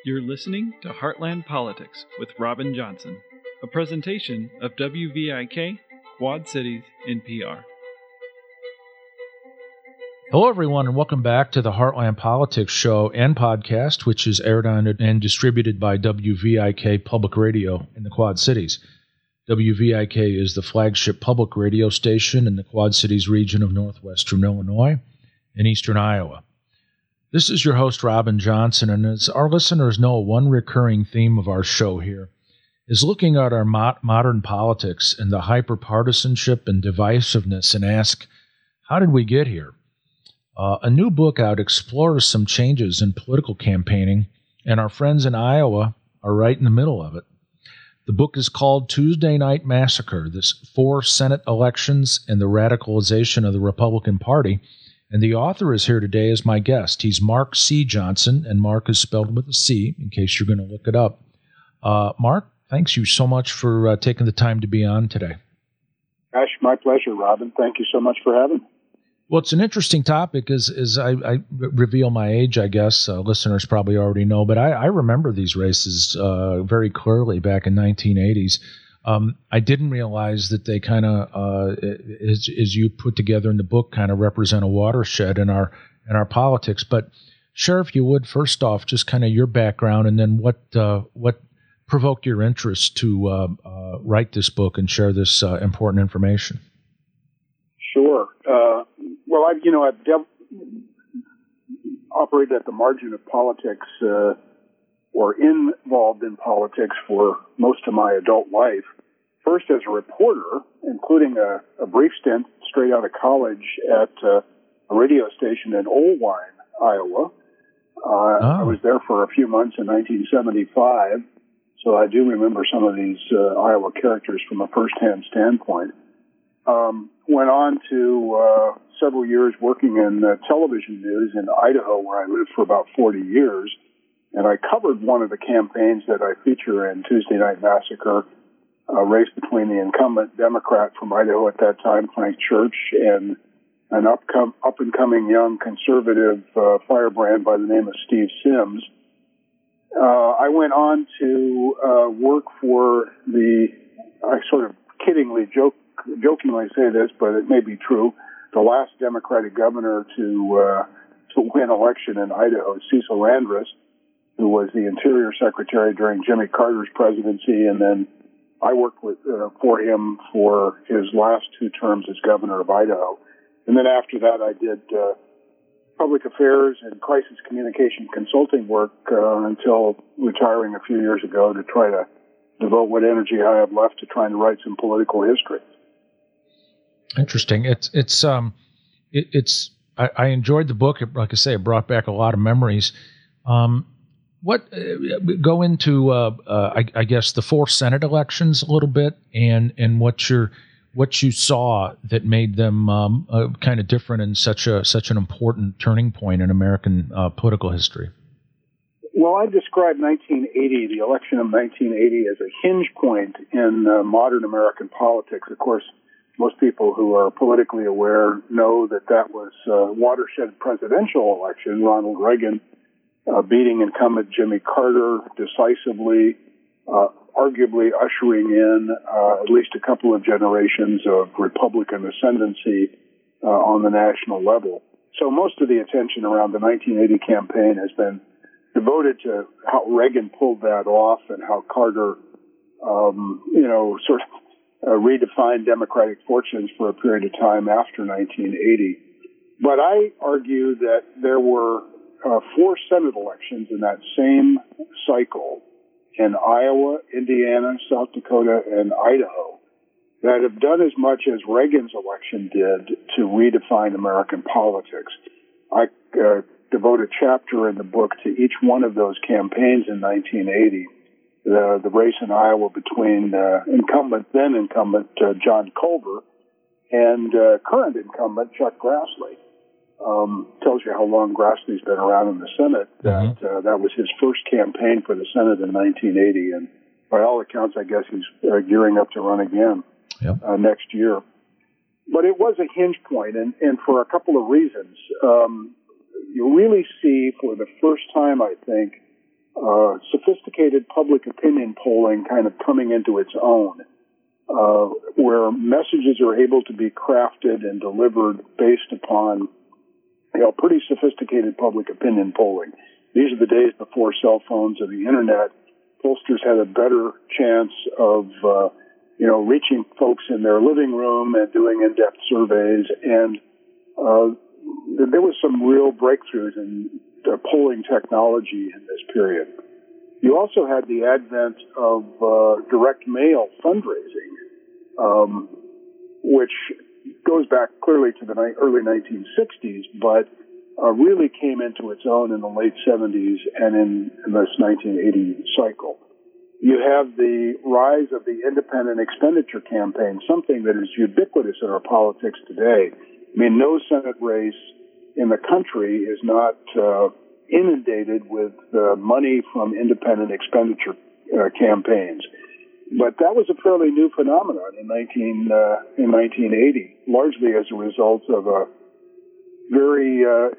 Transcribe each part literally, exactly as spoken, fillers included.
You're listening to Heartland Politics with Robin Johnson, a presentation of W V I K, Quad Cities N P R. Hello, everyone, and welcome back to the Heartland Politics show and podcast, which is aired on and distributed by W V I K Public Radio in the Quad Cities. W V I K is the flagship public radio station in the Quad Cities region of northwestern Illinois and eastern Iowa. This is your host, Robin Johnson, and as our listeners know, one recurring theme of our show here is looking at our mo- modern politics and the hyper-partisanship and divisiveness and ask, how did we get here? Uh, a new book out explores some changes in political campaigning, and our friends in Iowa are right in the middle of it. The book is called Tuesday Night Massacre, this four Senate elections and the radicalization of the Republican Party, and the author is here today as my guest. He's Mark C. Johnson, and Mark is spelled with a C, in case you're going to look it up. Uh, Mark, thanks you so much for uh, taking the time to be on today. Gosh, my pleasure, Robin. Thank you so much for having me. Well, it's an interesting topic, as, as I, I reveal my age, I guess. Uh, listeners probably already know, but I, I remember these races uh, very clearly back in nineteen eighties. Um, I didn't realize that they kind of, uh, as, as you put together in the book, kind of represent a watershed in our in our politics. But, Sheriff, you would, first off, just kind of your background, and then what uh, what provoked your interest to uh, uh, write this book and share this uh, important information. Sure. Uh, well, I've, you know, I've dev- operated at the margin of politics uh, or involved in politics for most of my adult life. First as a reporter, including a, a brief stint straight out of college at uh, a radio station in Oelwein, Iowa. Uh, oh. I was there for a few months in nineteen seventy-five, so I do remember some of these uh, Iowa characters from a first-hand standpoint. Um, went on to uh, several years working in uh, television news in Idaho, where I lived for about forty years. And I covered one of the campaigns that I feature in Tuesday Night Massacre, a race between the incumbent Democrat from Idaho at that time, Frank Church, and an up-com- up-and-coming young conservative uh, firebrand by the name of Steve Sims. Uh, I went on to uh, work for the, I sort of kiddingly joke jokingly say this, but it may be true, the last Democratic governor to uh, to win election in Idaho, Cecil Landris, who was the Interior Secretary during Jimmy Carter's presidency, and then I worked with uh, for him for his last two terms as governor of Idaho. And then after that, I did uh, public affairs and crisis communication consulting work uh, until retiring a few years ago to try to devote what energy I have left to trying to write some political history. Interesting. It's it's um, it, it's I, I enjoyed the book. It, like I say, it brought back a lot of memories. Um, what uh, go into uh, uh, I, I guess the four Senate elections a little bit, and and what your what you saw that made them um, uh, kind of different and such a such an important turning point in American uh, political history. Well, I described nineteen eighty, the election of nineteen eighty, as a hinge point in uh, modern American politics. Of course, most people who are politically aware know that that was a watershed presidential election, Ronald Reagan uh, beating incumbent Jimmy Carter decisively, uh, arguably ushering in uh, at least a couple of generations of Republican ascendancy uh, on the national level. So most of the attention around the nineteen eighty campaign has been devoted to how Reagan pulled that off and how Carter, um, you know, sort of Uh, redefined Democratic fortunes for a period of time after nineteen eighty. But I argue that there were uh, four Senate elections in that same cycle in Iowa, Indiana, South Dakota, and Idaho that have done as much as Reagan's election did to redefine American politics. I uh, devote a chapter in the book to each one of those campaigns in nineteen eighty. The, the race in Iowa between uh, incumbent, then incumbent uh, John Culver and uh, current incumbent Chuck Grassley. Um, tells you how long Grassley's been around in the Senate. That uh, that was his first campaign for the Senate in nineteen eighty, and by all accounts, I guess he's uh, gearing up to run again yep. uh, next year. But it was a hinge point, and, and for a couple of reasons. Um, you really see for the first time, I think, uh, sophisticated public opinion polling kind of coming into its own, uh, where messages are able to be crafted and delivered based upon, you know, pretty sophisticated public opinion polling. These are the days before cell phones or the internet. Pollsters had a better chance of, uh, you know, reaching folks in their living room and doing in-depth surveys. And uh, there was some real breakthroughs in uh, polling technology in this period. You also had the advent of uh, direct mail fundraising, um, which goes back clearly to the ni- early nineteen sixties, but uh, really came into its own in the late seventies and in, in this nineteen eighty cycle. You have the rise of the independent expenditure campaign, something that is ubiquitous in our politics today. I mean, no Senate race in the country is not uh, inundated with uh, money from independent expenditure uh, campaigns. But that was a fairly new phenomenon in nineteen uh, in nineteen eighty, largely as a result of a very uh,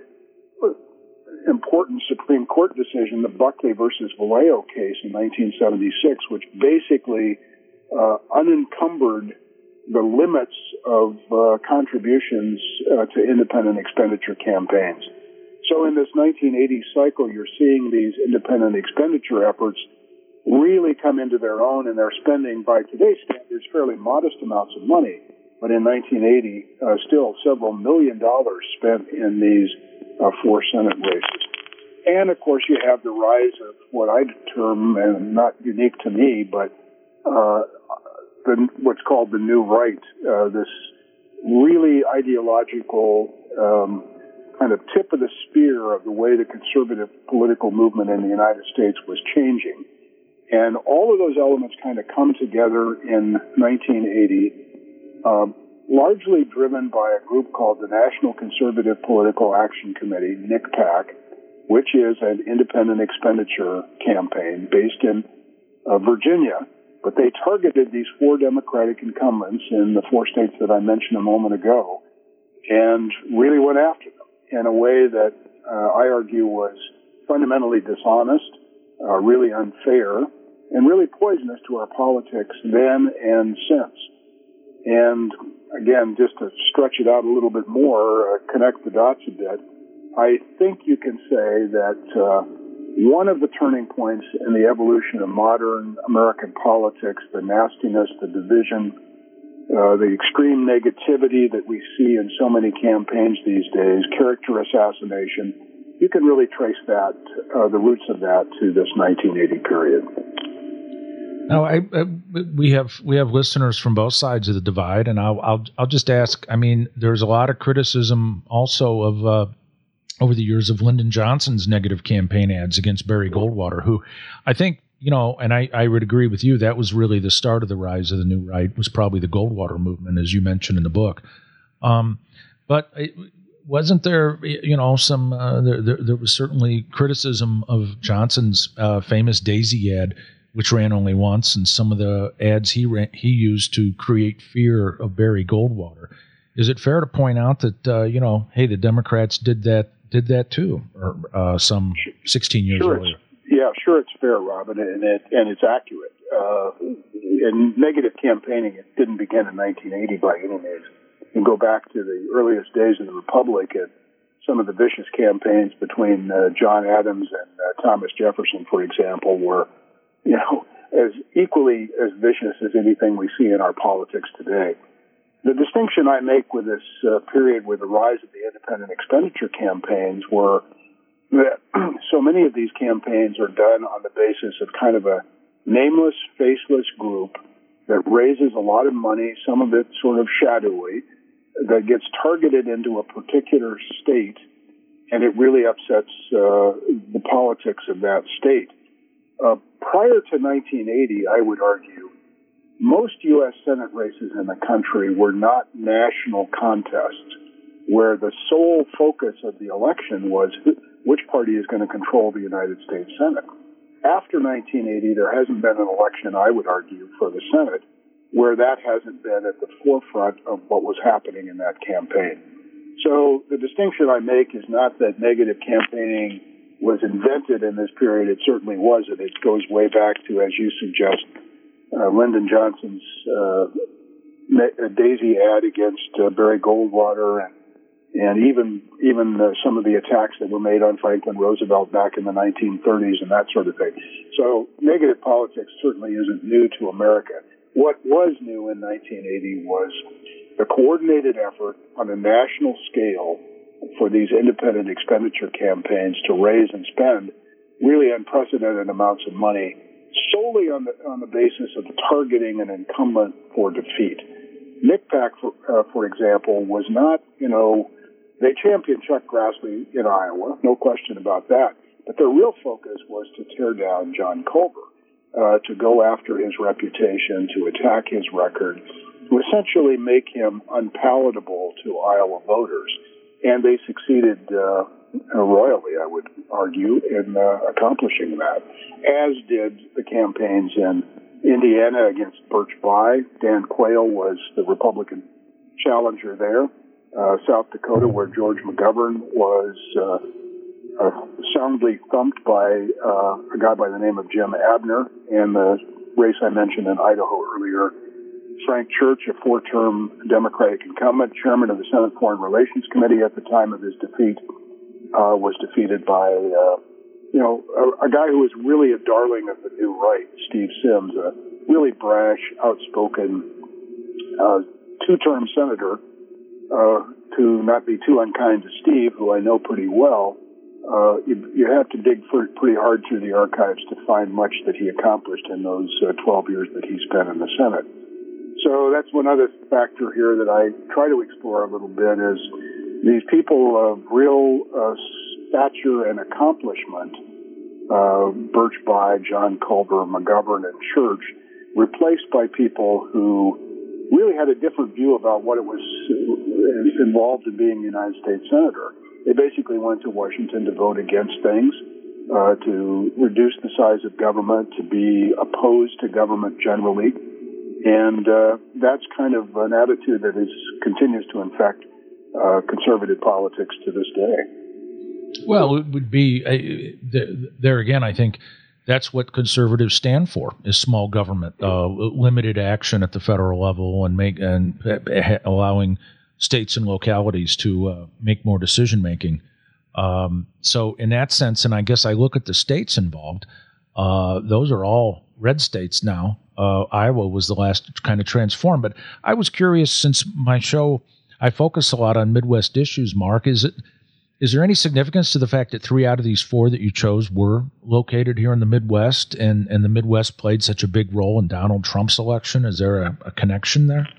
important Supreme Court decision, the Buckley versus Vallejo case in nineteen seventy-six, which basically uh, unencumbered the limits of uh, contributions uh, to independent expenditure campaigns. So in this nineteen eighty cycle, you're seeing these independent expenditure efforts really come into their own, and they're spending, by today's standards, fairly modest amounts of money. But in nineteen eighty, uh, still several million dollars spent in these uh, four Senate races. And, of course, you have the rise of what I term, and not unique to me, but uh, the, what's called the New Right, uh, this really ideological um, kind of tip of the spear of the way the conservative political movement in the United States was changing. And all of those elements kind of come together in nineteen eighty, um, largely driven by a group called the National Conservative Political Action Committee, N C P A C, which is an independent expenditure campaign based in uh, Virginia. But they targeted these four Democratic incumbents in the four states that I mentioned a moment ago and really went after them in a way that uh, I argue was fundamentally dishonest, uh, really unfair, and really poisonous to our politics then and since. And again, just to stretch it out a little bit more, uh, connect the dots a bit, I think you can say that uh, one of the turning points in the evolution of modern American politics, the nastiness, the division, uh, the extreme negativity that we see in so many campaigns these days, character assassination, you can really trace that, uh, the roots of that to this nineteen eighty period. Now, I, I, we have we have listeners from both sides of the divide, and I'll I'll, I'll just ask. I mean, there's a lot of criticism also of uh, over the years of Lyndon Johnson's negative campaign ads against Barry Goldwater, who I think, you know, and I, I would agree with you, that was really the start of the rise of the New Right, was probably the Goldwater movement, as you mentioned in the book. Um, but it, wasn't there, you know, some uh, there, there, there was certainly criticism of Johnson's uh, famous Daisy ad, which ran only once, and some of the ads he ran, he used to create fear of Barry Goldwater. Is it fair to point out that uh, you know, hey, the Democrats did that did that too, or uh, some sixteen years sure earlier? Yeah, sure, it's fair, Robin, and it and it's accurate. Uh, and negative campaigning, it didn't begin in nineteen eighty by any means. You can go back to the earliest days of the Republic and some of the vicious campaigns between uh, John Adams and uh, Thomas Jefferson, for example, were, you know, as equally as vicious as anything we see in our politics today. The distinction I make with this uh, period with the rise of the independent expenditure campaigns were that so many of these campaigns are done on the basis of kind of a nameless, faceless group that raises a lot of money, some of it sort of shadowy, that gets targeted into a particular state, and it really upsets uh, the politics of that state. Uh, prior to nineteen eighty, I would argue, most U S Senate races in the country were not national contests where the sole focus of the election was which party is going to control the United States Senate. After nineteen eighty, there hasn't been an election, I would argue, for the Senate where that hasn't been at the forefront of what was happening in that campaign. So the distinction I make is not that negative campaigning was invented in this period. It certainly wasn't. It goes way back to, as you suggest, uh, Lyndon Johnson's uh, Daisy ad against uh, Barry Goldwater, and and even even uh, some of the attacks that were made on Franklin Roosevelt back in the nineteen thirties and that sort of thing. So negative politics certainly isn't new to America. What was new in nineteen eighty was the coordinated effort on a national scale for these independent expenditure campaigns to raise and spend really unprecedented amounts of money solely on the on the basis of targeting an incumbent for defeat. NICPAC, for, uh, for example, was not, you know, they championed Chuck Grassley in Iowa, no question about that, but their real focus was to tear down John Culver, uh, to go after his reputation, to attack his record, to essentially make him unpalatable to Iowa voters. And they succeeded uh, royally, I would argue, in uh, accomplishing that, as did the campaigns in Indiana against Birch Bayh. Dan Quayle was the Republican challenger there. Uh, South Dakota, where George McGovern was uh, uh, soundly thumped by uh, a guy by the name of Jim Abner, and the race I mentioned in Idaho earlier, Frank Church, a four-term Democratic incumbent, chairman of the Senate Foreign Relations Committee at the time of his defeat, uh, was defeated by, uh, you know, a, a guy who was really a darling of the new right, Steve Sims, a really brash, outspoken uh, two-term senator. Uh, to not be too unkind to Steve, who I know pretty well, uh, you, you have to dig for, pretty hard through the archives to find much that he accomplished in those uh, twelve years that he spent in the Senate. So that's one other factor here that I try to explore a little bit is these people of real uh, stature and accomplishment, uh, Birch Bayh, John Culver, McGovern, and Church, replaced by people who really had a different view about what it was involved in being a United States Senator. They basically went to Washington to vote against things, uh, to reduce the size of government, to be opposed to government generally. And uh, that's kind of an attitude that is continues to infect uh, conservative politics to this day. Well, it would be, uh, there again, I think, that's what conservatives stand for: is small government, uh, limited action at the federal level, and make and uh, allowing states and localities to uh, make more decision making. Um, so, in that sense, and I guess I look at the states involved; uh, those are all red states now. Uh, Iowa was the last to kind of transform. But I was curious, since my show, I focus a lot on Midwest issues. Mark, is it? Is there any significance to the fact that three out of these four that you chose were located here in the Midwest, and, and the Midwest played such a big role in Donald Trump's election? Is there a, a connection there?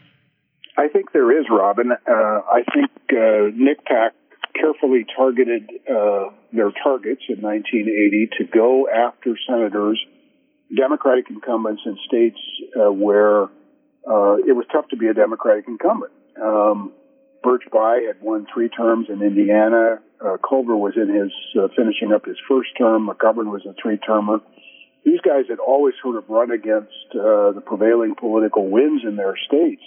I think there is, Robin. Uh, I think uh, NICPAC carefully targeted uh, their targets in nineteen eighty to go after senators, Democratic incumbents in states uh, where uh, it was tough to be a Democratic incumbent. Um, Birch Bayh had won three terms in Indiana. Uh, Culver was in his uh, finishing up his first term. McGovern was a three-termer. These guys had always sort of run against uh, the prevailing political winds in their states,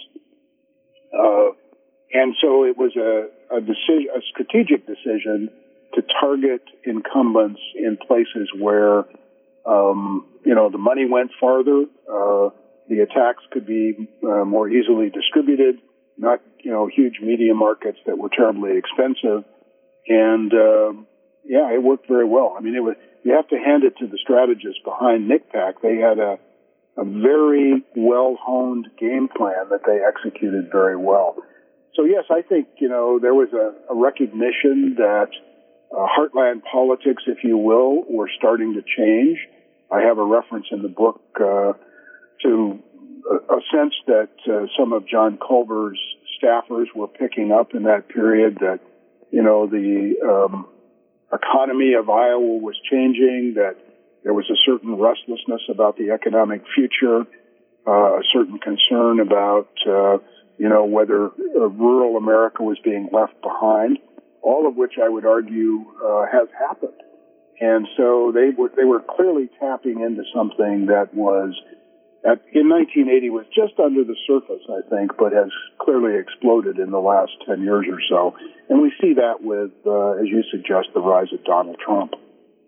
uh, and so it was a, a decision, a strategic decision to target incumbents in places where um, you know the money went farther, uh, the attacks could be uh, more easily distributed. Not, you know, huge media markets that were terribly expensive. And, uh, yeah, it worked very well. I mean, it was, you have to hand it to the strategists behind NICPAC. They had a, a very well-honed game plan that they executed very well. So, yes, I think, you know, there was a, a recognition that uh, heartland politics, if you will, were starting to change. I have a reference in the book uh, to a sense that uh, some of John Culver's staffers were picking up in that period that, you know, the um, economy of Iowa was changing, that there was a certain restlessness about the economic future, uh, a certain concern about, uh, you know, whether uh, rural America was being left behind, all of which I would argue uh, has happened. And so they were, they were clearly tapping into something that was At, in nineteen eighty was just under the surface, I think, but has clearly exploded in the last ten years or so. And we see that with, uh, as you suggest, the rise of Donald Trump.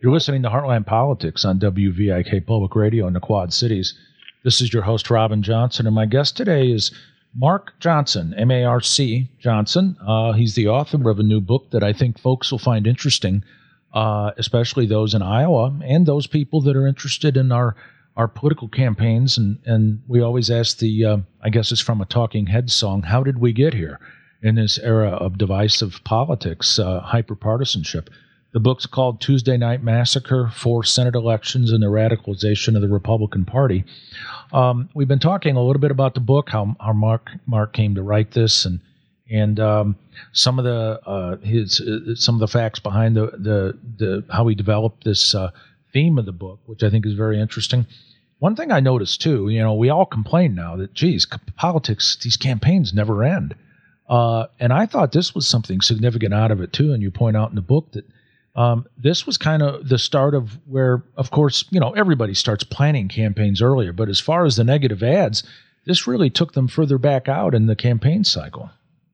You're listening to Heartland Politics on W V I K Public Radio in the Quad Cities. This is your host, Robin Johnson, and my guest today is Mark Johnson, M A R C Johnson. Uh, he's the author of a new book that I think folks will find interesting, uh, especially those in Iowa and those people that are interested in our, our political campaigns. And, and we always ask the, uh, I guess it's from a Talking Heads song, how did we get here in this era of divisive politics, uh, hyperpartisanship? The book's called Tuesday Night Massacre, Four Senate Elections and the Radicalization of the Republican Party. Um, we've been talking a little bit about the book, how, how Mark Mark came to write this, and and um, some of the uh, his uh, some of the facts behind the the, the how he developed this uh, theme of the book, which I think is very interesting. One thing I noticed too, you know, we all complain now that, geez, politics, these campaigns never end, uh, and I thought this was something significant out of it too. And you point out in the book that. Um, this was kind of the start of where, of course, you know, everybody starts planning campaigns earlier. But as far as the negative ads, this really took them further back out in the campaign cycle.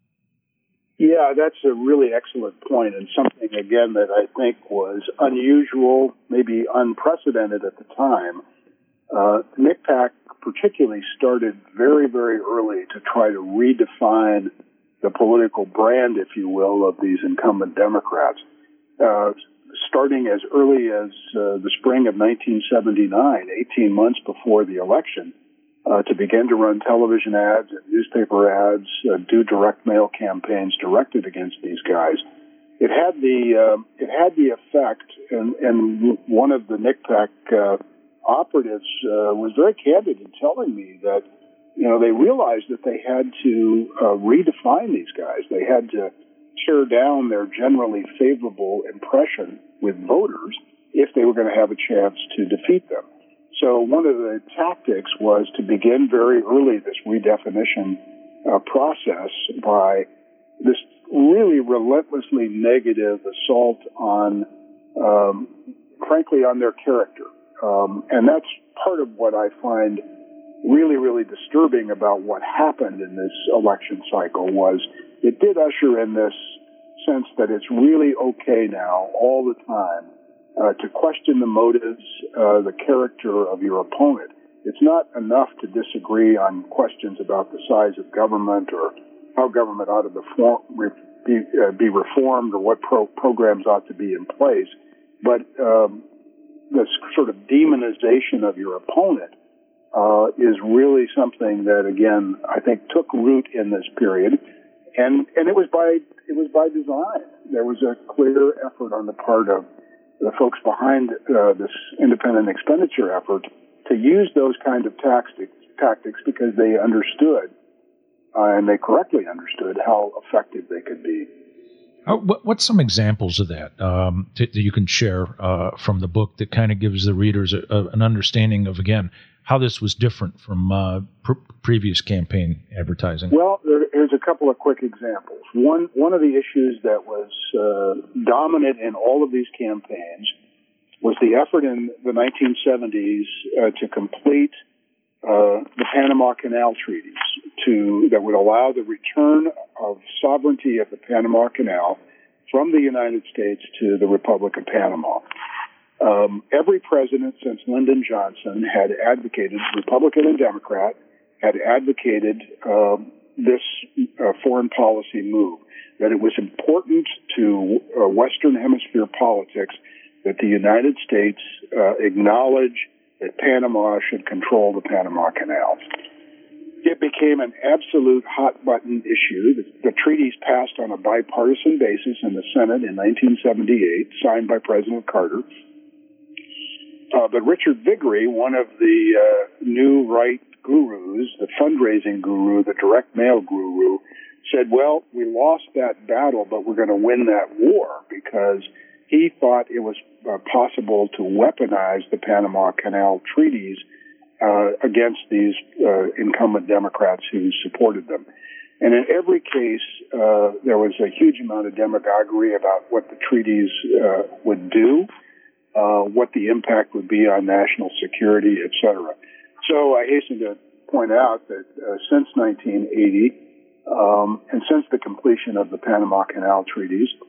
Yeah, that's a really excellent point, and something, again, that I think was unusual, maybe unprecedented at the time. Uh, MICPAC particularly started very, very early to try to redefine the political brand, if you will, of these incumbent Democrats. Uh, starting as early as uh, the spring of nineteen seventy-nine, eighteen months before the election, uh, to begin to run television ads and newspaper ads, uh, do direct mail campaigns directed against these guys. It had the uh, it had the effect, and, and one of the NICPAC uh, operatives uh, was very candid in telling me that, you know, they realized that they had to uh, redefine these guys. They had to tear down their generally favorable impression with voters if they were going to have a chance to defeat them. So one of the tactics was to begin very early this redefinition uh, process by this really relentlessly negative assault on, um, frankly, on their character. Um, and that's part of what I find really, really disturbing about what happened in this election cycle was it did usher in this sense that it's really okay now, all the time, uh, to question the motives, uh, the character of your opponent. It's not enough to disagree on questions about the size of government or how government ought to be, uh, be reformed or what pro- programs ought to be in place, but um, this sort of demonization of your opponent uh, is really something that, again, I think took root in this period. And, and it was by, it was by design. There was a clear effort on the part of the folks behind uh, this independent expenditure effort to use those kind of tactics, tactics because they understood, uh, and they correctly understood how effective they could be. Oh, what, what's some examples of that um, that, that you can share uh, from the book that kind of gives the readers a, a, an understanding of, again, how this was different from uh, pr- previous campaign advertising? Well, there, here's a couple of quick examples. One one of the issues that was uh, dominant in all of these campaigns was the effort in the nineteen seventies uh, to complete uh, the Panama Canal treaties to that would allow the return of sovereignty of the Panama Canal from the United States to the Republic of Panama. Um, every president since Lyndon Johnson had advocated, Republican and Democrat, had advocated uh, this uh, foreign policy move, that it was important to uh, Western Hemisphere politics that the United States uh, acknowledge that Panama should control the Panama Canal. It became an absolute hot-button issue. The, the treaties passed on a bipartisan basis in the Senate in nineteen seventy-eight, signed by President Carter. Uh, but Richard Viguerie, one of the uh, new right gurus, the fundraising guru, the direct mail guru, said, well, we lost that battle, but we're going to win that war, because he thought it was uh, possible to weaponize the Panama Canal treaties uh, against these uh, incumbent Democrats who supported them. And in every case, uh, there was a huge amount of demagoguery about what the treaties uh, would do, uh, what the impact would be on national security, et cetera. So I hasten to point out that uh, since nineteen eighty, um, and since the completion of the Panama Canal treaties,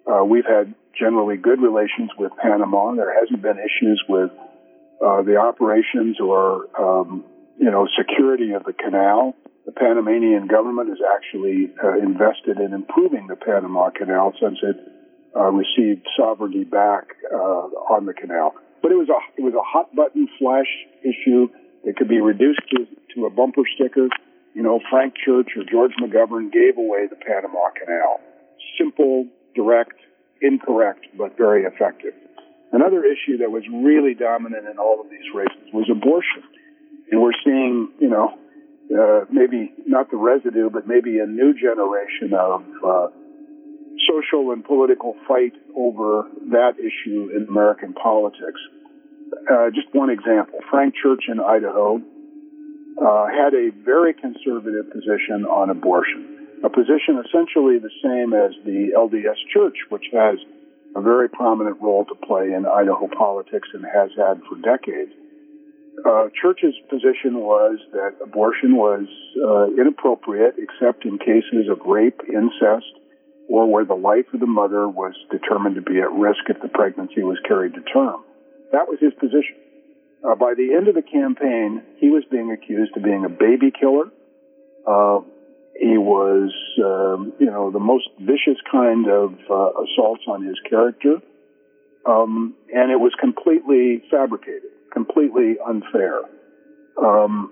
Uh, we've had generally good relations with Panama. There hasn't been issues with uh, the operations or, um, you know, security of the canal. The Panamanian government has actually uh, invested in improving the Panama Canal since it uh, received sovereignty back uh, on the canal. But it was a it was a hot button flash issue that could be reduced to, to a bumper sticker. You know, Frank Church or George McGovern gave away the Panama Canal. Simple, direct, incorrect, but very effective. Another issue that was really dominant in all of these races was abortion. And we're seeing, you know, uh, maybe not the residue, but maybe a new generation of uh, social and political fight over that issue in American politics. Uh, just one example. Frank Church in Idaho uh, had a very conservative position on abortion, a position essentially the same as the L D S Church, which has a very prominent role to play in Idaho politics and has had for decades. Uh, Church's position was that abortion was uh, inappropriate except in cases of rape, incest, or where the life of the mother was determined to be at risk if the pregnancy was carried to term. That was his position. Uh, by the end of the campaign, he was being accused of being a baby killer. Uh, he was, um, you know, the most vicious kind of uh, assaults on his character. Um, and it was completely fabricated, completely unfair. Um,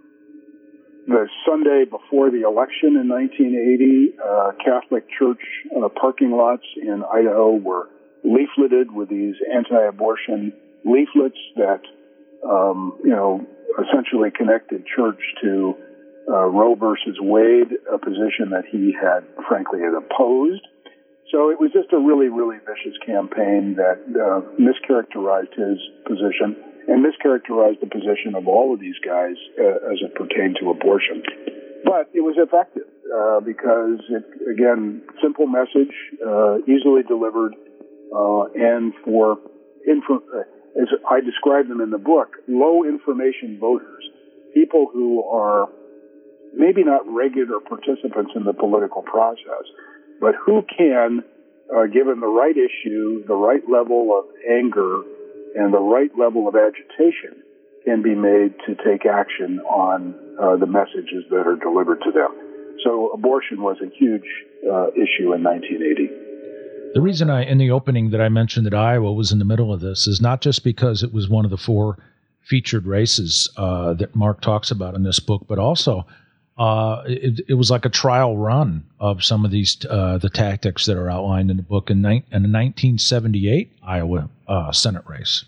the Sunday before the election in nineteen eighty, uh, Catholic church uh, parking lots in Idaho were leafleted with these anti-abortion leaflets that, um, you know, essentially connected Church to uh, Roe versus Wade, a position that he had, frankly, had opposed. So it was just a really, really vicious campaign that uh, mischaracterized his position and mischaracterized the position of all of these guys uh, as it pertained to abortion. But it was effective uh, because, it, again, simple message, uh, easily delivered, uh, and for, info- as I describe them in the book, low information voters, people who are maybe not regular participants in the political process, but who can, uh, given the right issue, the right level of anger, and the right level of agitation, can be made to take action on uh, the messages that are delivered to them. So abortion was a huge uh, issue in nineteen eighty. The reason I, in the opening that I mentioned that Iowa was in the middle of this is not just because it was one of the four featured races uh, that Mark talks about in this book, but also Uh, it, it was like a trial run of some of these uh, the tactics that are outlined in the book in, ni- in the nineteen seventy-eight Iowa uh, Senate race.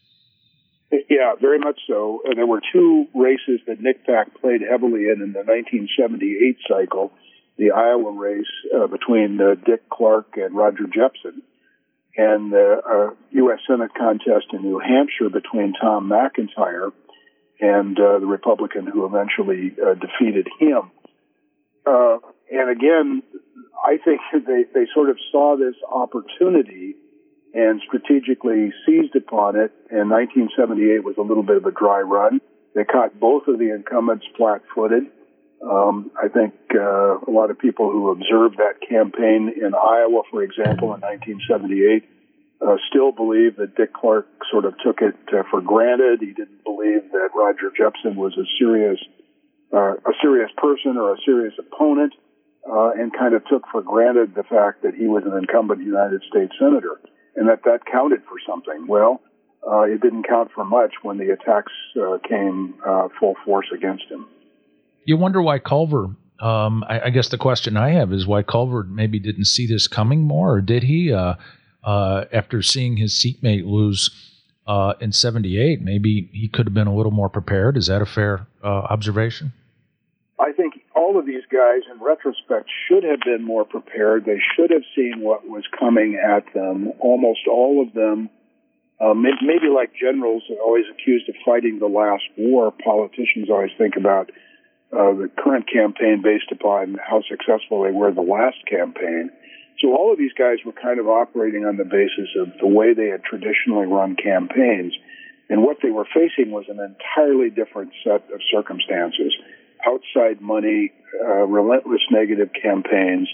Yeah, very much so. Uh, there were two races that Nick Pack played heavily in in the nineteen seventy-eight cycle, the Iowa race uh, between uh, Dick Clark and Roger Jepsen, and the uh, U S Senate contest in New Hampshire between Tom McIntyre and uh, the Republican who eventually uh, defeated him. Uh, and again, I think they, they sort of saw this opportunity and strategically seized upon it, and nineteen seventy-eight was a little bit of a dry run. They caught both of the incumbents flat-footed. Um, I think uh, a lot of people who observed that campaign in Iowa, for example, in nineteen seventy-eight, Uh, still believe that Dick Clark sort of took it uh, for granted. He didn't believe that Roger Jepsen was a serious, uh, a serious person or a serious opponent, uh, and kind of took for granted the fact that he was an incumbent United States senator and that that counted for something. Well, uh, it didn't count for much when the attacks uh, came uh, full force against him. You wonder why Culver. Um, I, I guess the question I have is why Culver maybe didn't see this coming more, or did he? Uh, Uh, after seeing his seatmate lose uh, in seventy-eight, maybe he could have been a little more prepared. Is that a fair uh, observation? I think all of these guys, in retrospect, should have been more prepared. They should have seen what was coming at them. Almost all of them, uh, maybe like generals are always accused of fighting the last war, politicians always think about uh, the current campaign based upon how successful they were the last campaign. So all of these guys were kind of operating on the basis of the way they had traditionally run campaigns. And what they were facing was an entirely different set of circumstances. Outside money, uh, relentless negative campaigns,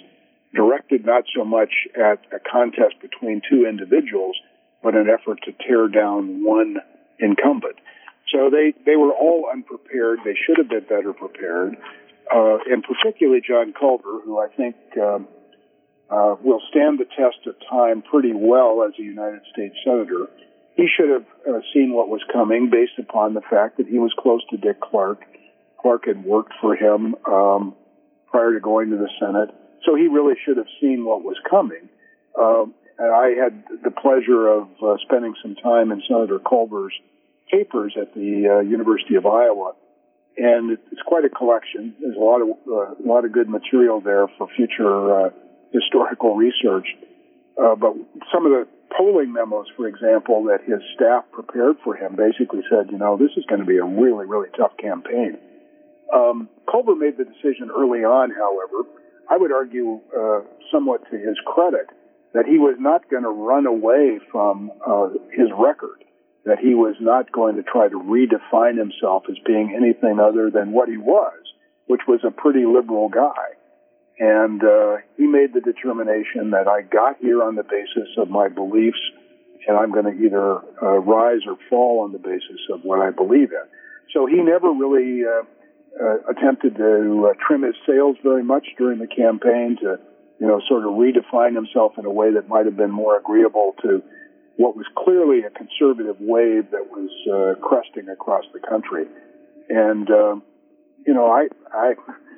directed not so much at a contest between two individuals, but an effort to tear down one incumbent. So they, they were all unprepared. They should have been better prepared. Uh, and particularly John Culver, who I think um, uh, will stand the test of time pretty well as a United States Senator. He should have uh, seen what was coming based upon the fact that he was close to Dick Clark. Clark had worked for him um, prior to going to the Senate. So he really should have seen what was coming. Um, and I had the pleasure of uh, spending some time in Senator Culver's papers at the uh, University of Iowa. And it's quite a collection. There's a lot of uh, a lot of good material there for future uh, historical research. Uh, but some of the polling memos, for example, that his staff prepared for him basically said, you know, this is going to be a really, really tough campaign. Um, Culver made the decision early on, however, I would argue uh, somewhat to his credit, that he was not going to run away from uh, his record, that he was not going to try to redefine himself as being anything other than what he was, which was a pretty liberal guy. And uh, he made the determination that I got here on the basis of my beliefs, and I'm going to either uh, rise or fall on the basis of what I believe in. So he never really uh, uh, attempted to uh, trim his sails very much during the campaign to, you know, sort of redefine himself in a way that might have been more agreeable to what was clearly a conservative wave that was uh, cresting across the country. And, uh, you know, I, I,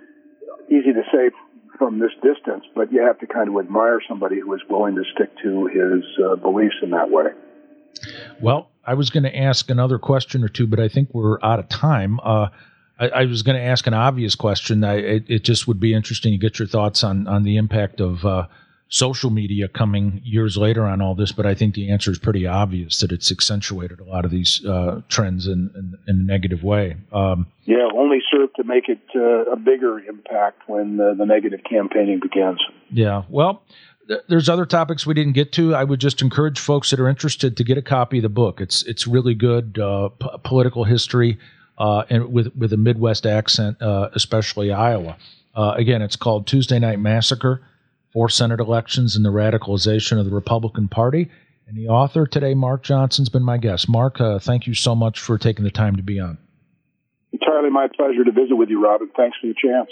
easy to say from this distance, but you have to kind of admire somebody who is willing to stick to his uh, beliefs in that way. Well, I was going to ask another question or two, but I think we're out of time. Uh, I, I was going to ask an obvious question. I, it, it just would be interesting to get your thoughts on, on the impact of uh, social media coming years later on all this, but I think the answer is pretty obvious that it's accentuated a lot of these uh, trends in, in, in a negative way. Um, yeah, only served to make it uh, a bigger impact when uh, the negative campaigning begins. Yeah, well, th- there's other topics we didn't get to. I would just encourage folks that are interested to get a copy of the book. It's it's really good uh, p- political history uh, and with, with a Midwest accent, uh, especially Iowa. Uh, again, it's called Tuesday Night Massacre, Four Senate Elections and the Radicalization of the Republican Party. And the author today, Mark Johnson's been my guest. Mark, uh, thank you so much for taking the time to be on. Entirely my pleasure to visit with you, Robin. Thanks for the chance.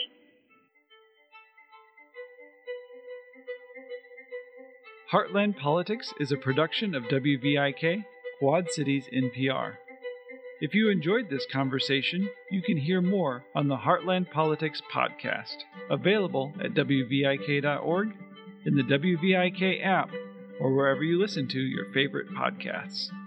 Heartland Politics is a production of W V I K, Quad Cities N P R. If you enjoyed this conversation, you can hear more on the Heartland Politics podcast, available at W V I K dot org, in the W V I K app, or wherever you listen to your favorite podcasts.